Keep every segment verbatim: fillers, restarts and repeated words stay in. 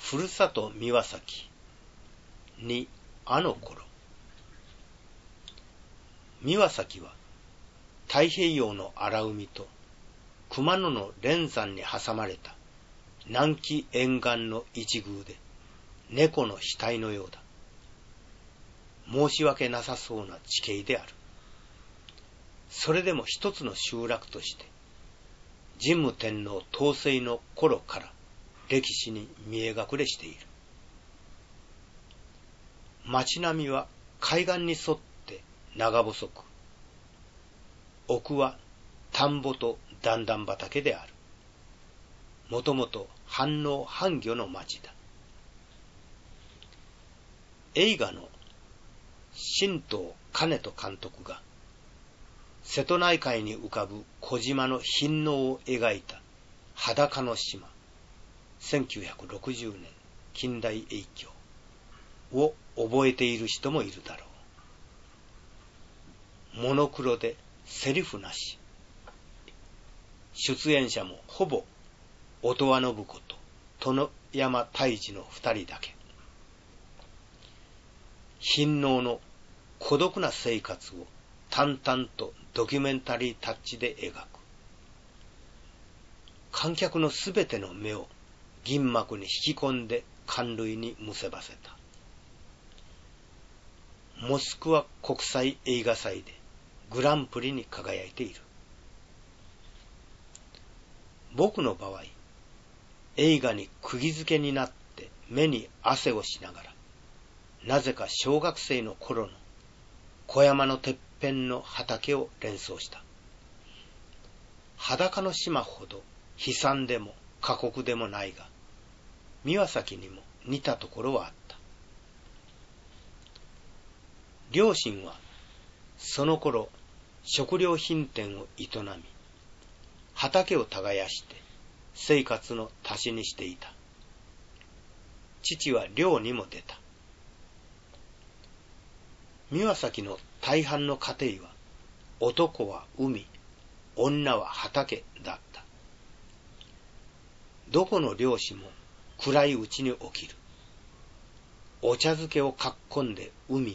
ふるさと三輪崎にあの頃。三輪崎は太平洋の荒海と熊野の連山に挟まれた南紀沿岸の一宮で猫の額のようだ。申し訳なさそうな地形である。それでも一つの集落として神武天皇統制の頃から歴史に見え隠れしている。町並みは海岸に沿って長細く、奥は田んぼと段々畑である。もともと半農半漁の町だ。映画の新藤兼人監督が瀬戸内海に浮かぶ小島の貧農を描いた裸の島、せんきゅうひゃくろくじゅうねん近代永響を覚えている人もいるだろう。モノクロでセリフなし。出演者もほぼ音羽信子と殿山泰治の二人だけ。貧農の孤独な生活を淡々とドキュメンタリータッチで描く。観客のすべての目を銀幕に引き込んで感涙にむせばせた。モスクワ国際映画祭でグランプリに輝いている。僕の場合、映画に釘付けになって目に汗をしながら、なぜか小学生の頃の小山のてっぺんの畑を連想した。裸の島ほど悲惨でも過酷でもないが、三輪崎にも似たところはあった。両親はその頃食料品店を営み、畑を耕して生活の足しにしていた。父は漁にも出た。三輪崎の大半の家庭は、男は海、女は畑だった。どこの漁師も暗いうちに起きる。お茶漬けをかっこんで海へ。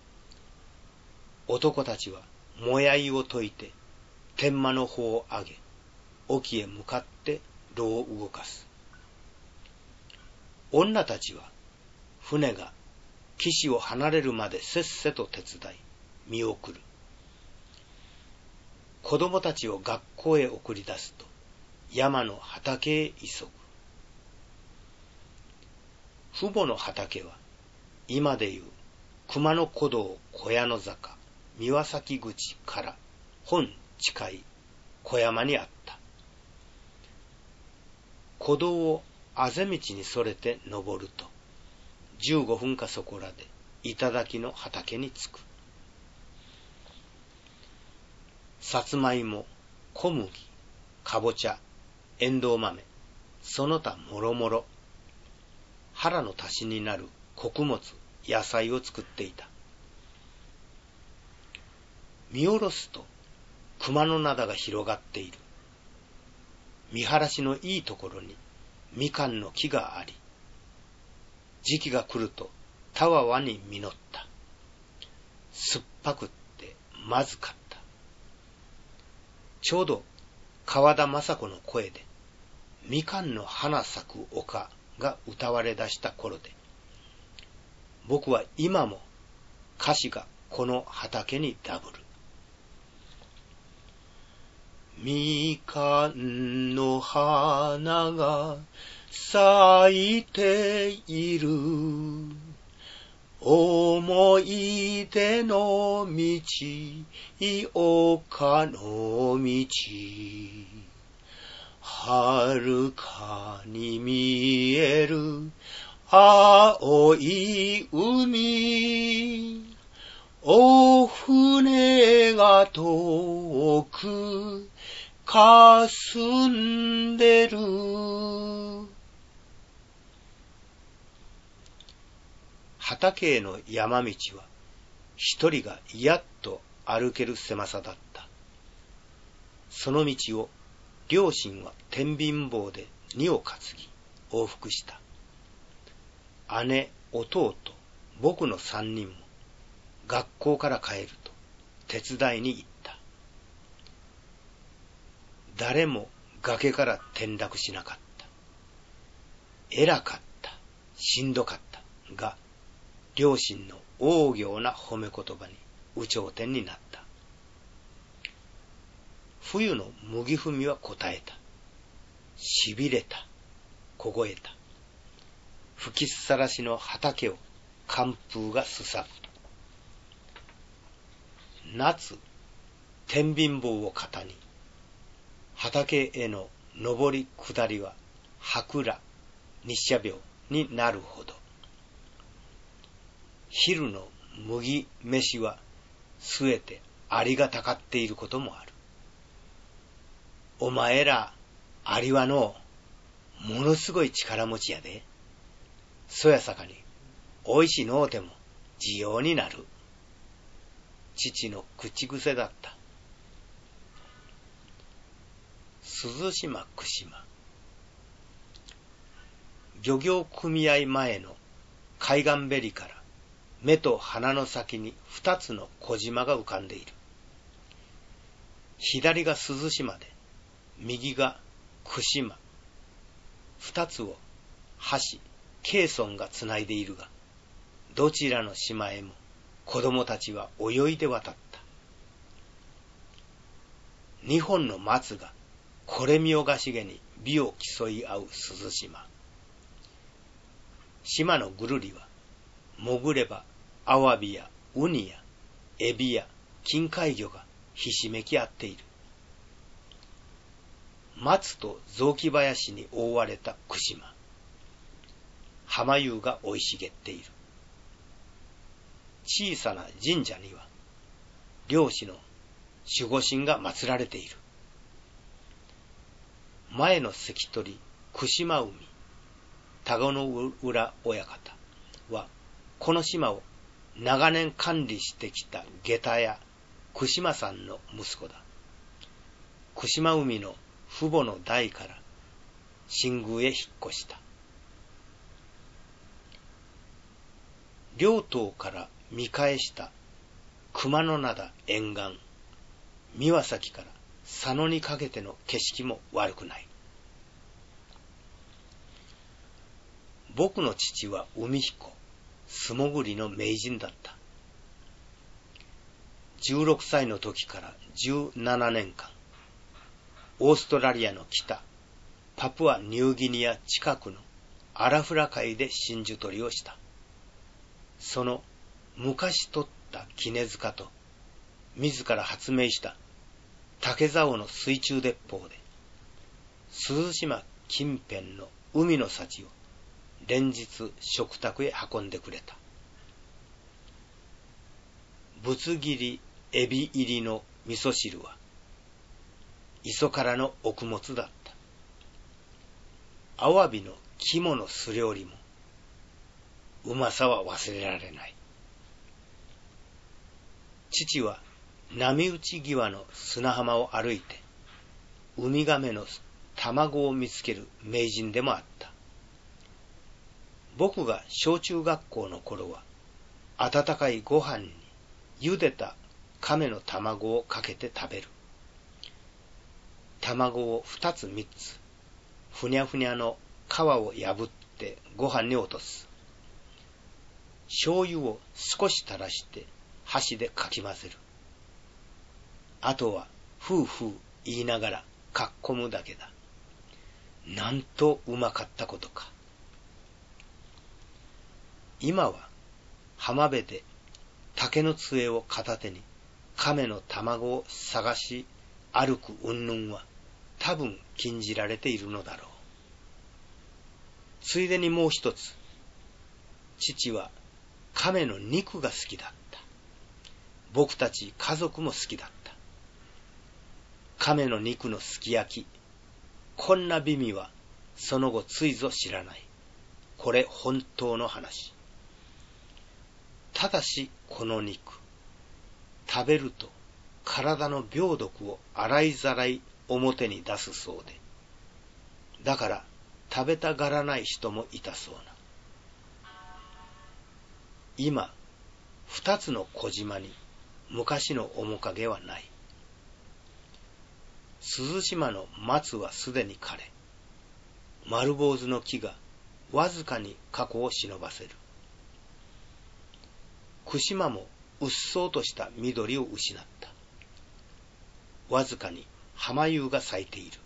男たちはもやいを解いて天満の方を上げ、沖へ向かって炉を動かす。女たちは船が岸を離れるまでせっせと手伝い見送る。子供たちを学校へ送り出すと山の畑へ急ぐ。父母の畑は今でいう熊野古道小屋の坂三輪崎口から本近い小山にあった。古道をあぜ道にそれて登るとじゅうごふんかそこらで頂の畑に着く。さつまいも、小麦、かぼちゃ、えんどう豆、その他もろもろ、腹の足しになる穀物、野菜を作っていた。見下ろすと熊野灘が広がっている。見晴らしのいいところにみかんの木があり、時期が来るとたわわに実った。酸っぱくってまずかった。ちょうど川田雅子の声でみかんの花咲く丘が歌われ出した頃で、僕は今も歌詞がこの畑にダブる。みかんの花が咲いている。思い出の道、丘の道。遥かに見える青い海。お船が遠く霞んでる。畑への山道は一人がやっと歩ける狭さだった。その道を両親は天秤棒で荷を担ぎ往復した。 姉、弟、僕の三人も学校から帰ると手伝いに行った。誰も崖から転落しなかった。偉かった、しんどかったが、両親の大行な褒め言葉に有頂天になった。冬の麦踏みは答えた。痺れた。凍えた。吹きさらしの畑を寒風がすさぶ。夏、天秤棒を肩に、畑への上り下りは白羅、日射病になるほど。昼の麦飯は据えてありがたかっていることもある。お前ら、アリはの、ものすごい力持ちやで。そやさかに、おいしのうても、需要になる。父の口癖だった。鈴島串間。漁業組合前の海岸べりから目と鼻の先に二つの小島が浮かんでいる。左が鈴島で、右が串間。二つを橋、ケーソンがつないでいるが、どちらの島へも子供たちは泳いで渡った。二本の松がこれ見よがしげに美を競い合う鈴島。島のぐるりは、潜ればアワビやウニやエビや近海魚がひしめき合っている。松と雑木林に覆われた串間。浜夕が生い茂っている。小さな神社には、漁師の守護神が祀られている。前の関取、串間海、田子の浦親方は、この島を長年管理してきた下駄屋、串間さんの息子だ。串間海の父母の代から新宮へ引っ越した。両島から見返した熊野灘沿岸、三輪崎から佐野にかけての景色も悪くない。僕の父は海彦、素潜りの名人だった。じゅうろくさいの時からじゅうななねんかん、オーストラリアの北、パプアニューギニア近くのアラフラ海で真珠取りをした。その昔取った杵塚と、自ら発明した竹竿の水中鉄砲で、鈴島近辺の海の幸を連日食卓へ運んでくれた。ぶつ切りエビ入りの味噌汁は、磯からの穀物だった。アワビの肝の酢料理も、うまさは忘れられない。父は波打ち際の砂浜を歩いて、ウミガメの卵を見つける名人でもあった。僕が小中学校の頃は、温かいご飯に茹でた亀の卵をかけて食べる。卵を二つ三つ、ふにゃふにゃの皮を破ってご飯に落とす。醤油を少し垂らして箸でかき混ぜる。あとはふうふう言いながらかっこむだけだ。なんとうまかったことか。今は浜辺で竹の杖を片手に亀の卵を探し歩く云々は多分禁じられているのだろう。ついでにもう一つ、父は亀の肉が好きだった。僕たち家族も好きだった。亀の肉のすき焼き、こんな美味はその後ついぞ知らない。これ本当の話。ただしこの肉、食べると体の病毒を洗いざらい表に出すそうで、だから食べたがらない人もいたそうな。 今、二つの小島に昔の面影はない。鈴島の松はすでに枯れ、丸坊主の木がわずかに過去を忍ばせる。串間もうっそうとした緑を失った。わずかに浜夕が咲いている。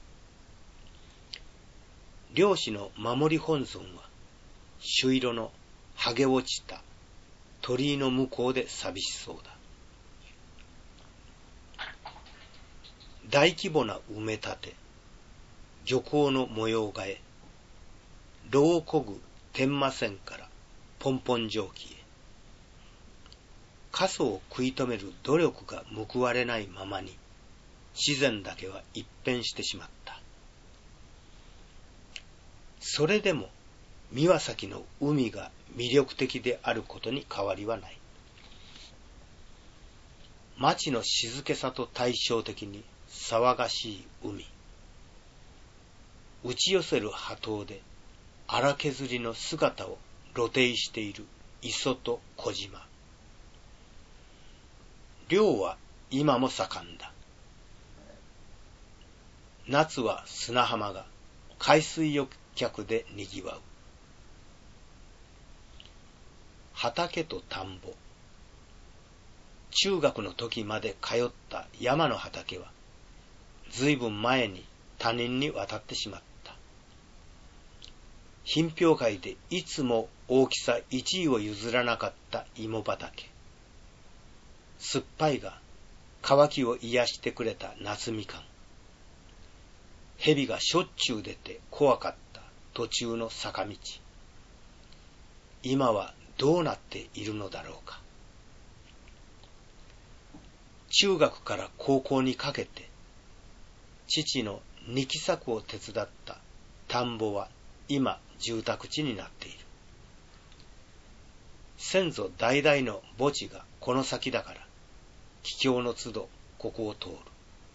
漁師の守り本尊は、朱色の剥げ落ちた鳥居の向こうで寂しそうだ。大規模な埋め立て、漁港の模様替え、炉をこぐ天満線からポンポン蒸気へ。過疎を食い止める努力が報われないままに、自然だけは一変してしまった。それでも、三輪崎の海が魅力的であることに変わりはない。町の静けさと対照的に騒がしい海。打ち寄せる波頭で荒削りの姿を露呈している磯と小島。漁は今も盛んだ。夏は砂浜が海水浴客で賑わう。畑と田んぼ。中学の時まで通った山の畑は、ずいぶん前に他人に渡ってしまった。品評会でいつも大きさいちいを譲らなかった芋畑。酸っぱいが渇きを癒してくれた夏みかん。蛇がしょっちゅう出て怖かった途中の坂道。今はどうなっているのだろうか。中学から高校にかけて、父の二期作を手伝った田んぼは今住宅地になっている。先祖代々の墓地がこの先だから、帰郷の都度ここを通る。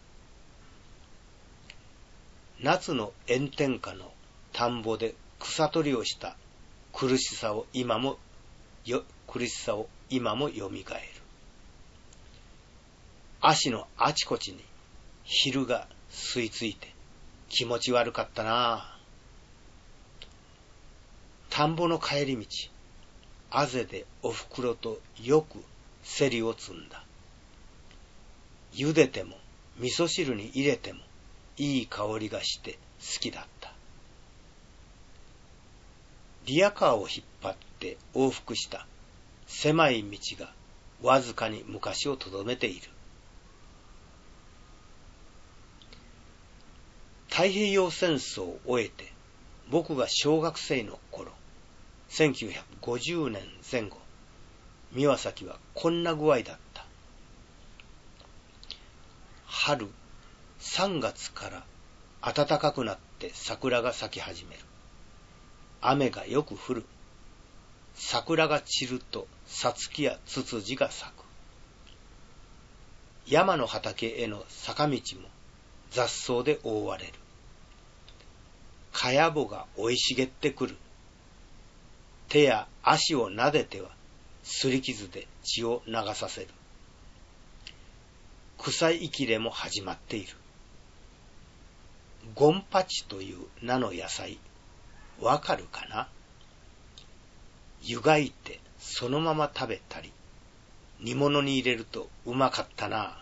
夏の炎天下の田んぼで草取りをした苦しさを今もよ苦しさを今もよみがえる。足のあちこちに昼が吸い付いて気持ち悪かったなあ。田んぼの帰り道、あぜでおふくろとよくセリを摘んだ。茹でても味噌汁に入れてもいい香りがして好きだった。リヤカーを引っ張って往復した狭い道がわずかに昔をとどめている。太平洋戦争を終えて僕が小学生の頃、せんきゅうひゃくごじゅうねんぜん後、三輪崎はこんな具合だった。春、さんがつから暖かくなって桜が咲き始める。雨がよく降る。桜が散るとさつきやつつじが咲く。山の畑への坂道も雑草で覆われる。かやぼが生い茂ってくる。手や足を撫でては擦り傷で血を流させる。草いきれも始まっている。ゴンパチという名の野菜、わかるかな？湯がいてそのまま食べたり、煮物に入れるとうまかったな。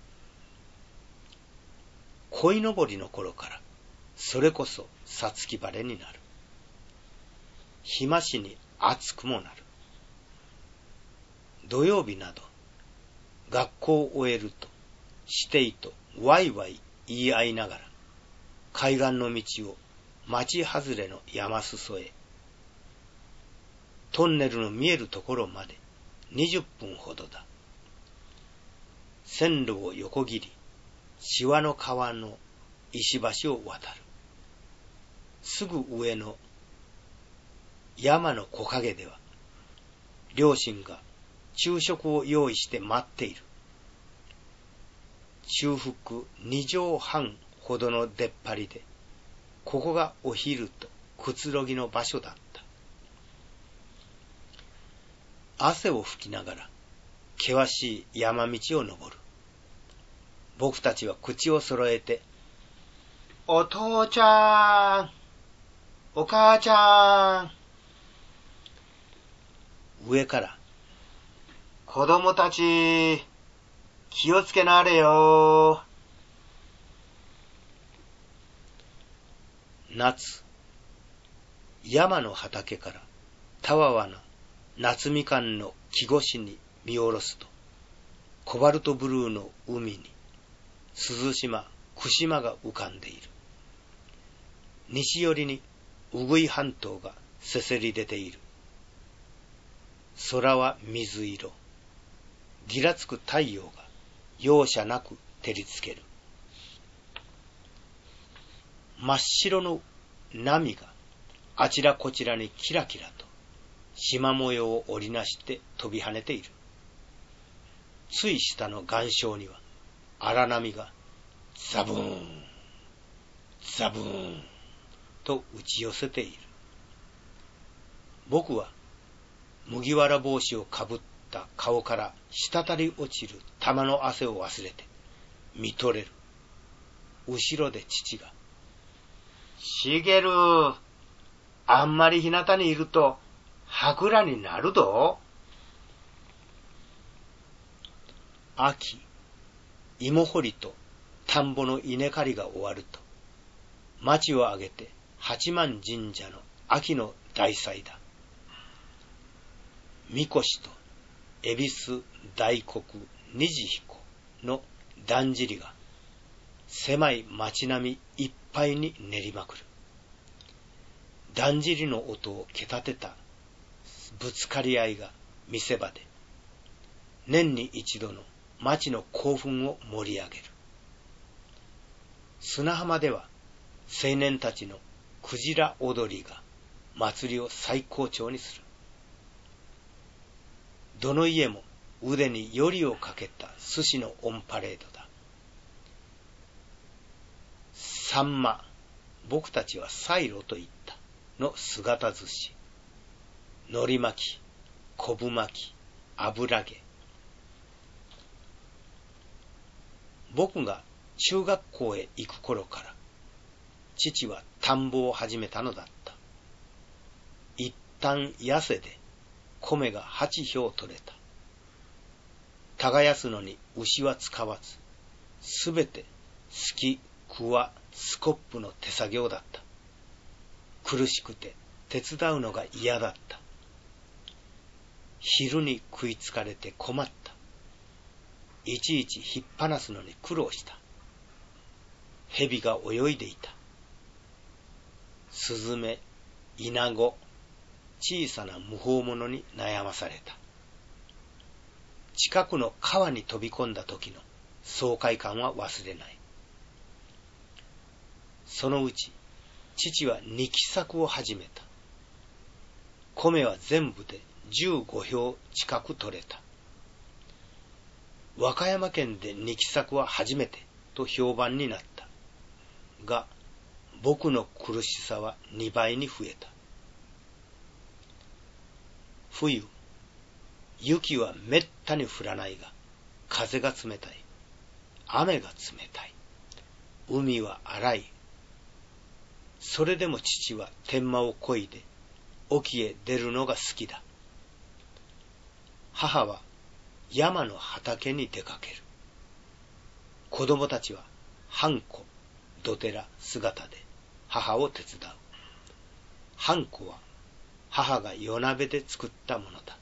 鯉のぼりの頃から、それこそさつき晴れになる。日増しに暑くもなる。土曜日など、学校を終えると、していとワイワイ言い合いながら、海岸の道を町外れの山裾へ、トンネルの見えるところまでにじゅっぷんほどだ。線路を横切り、シワの川の石橋を渡る。すぐ上の山の木陰では、両親が昼食を用意して待っている。中腹二畳半ほどの出っ張りで、ここがお昼とくつろぎの場所だった。 汗を拭きながら険しい山道を登る。僕たちは口を揃えて、お父ちゃん、お母ちゃん。上から、子供たち、気をつけなれよ。夏、山の畑からたわわな夏みかんの木越しに見下ろすと、コバルトブルーの海に鈴島、串間が浮かんでいる。西寄りにウグイ半島がせせり出ている。空は水色。ぎらつく太陽が容赦なく照りつける。真っ白の波があちらこちらにキラキラと縞模様を織りなして飛び跳ねている。つい下の岩礁には荒波がザブーン、ザブーンと打ち寄せている。僕は麦わら帽子をかぶった顔から滴り落ちる玉の汗を忘れて見とれる。後ろで父が、しげる、あんまり日向にいるとはくらになるぞ。秋、芋掘りと田んぼの稲刈りが終わると、町を挙げて八幡神社の秋の大祭だ。みこしと恵比寿大黒二次彦のだんじりが狭い町並みいっぱいに練りまくる。だんじりの音をけたてたぶつかり合いが見せ場で、年に一度の町の興奮を盛り上げる。砂浜では青年たちのクジラ踊りが祭りを最高潮にする。どの家も腕によりをかけた寿司のオンパレードだ。サンマ、僕たちはサイロと言ったの姿寿司、海苔巻き、昆布巻き、油揚げ。僕が中学校へ行く頃から父は田んぼを始めたのだった。一旦痩せで米が八俵取れた。耕すのに牛は使わず、すべてすき、くわ、スコップの手作業だった。苦しくて手伝うのが嫌だった。昼に食いつかれて困った。いちいち引っ放すのに苦労した。蛇が泳いでいた。スズメ、イナゴ、小さな無法者に悩まされた。近くの川に飛び込んだ時の爽快感は忘れない。そのうち父は二期作を始めた。米は全部でじゅうご俵近く取れた。和歌山県で二期作は初めてと評判になった。が、僕の苦しさは二倍に増えた。冬、雪はめったに降らないが、風が冷たい。雨が冷たい。海は荒い。それでも父は天満を漕いで沖へ出るのが好きだ。母は山の畑に出かける。子供たちは半子、どてら姿で母を手伝う。半子は母が夜鍋で作ったものだ。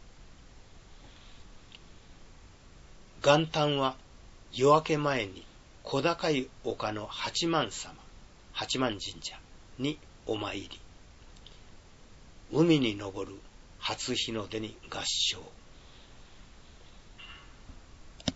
元旦は夜明け前に小高い丘の八幡様、八幡神社にお参り。海に昇る初日の出に合掌。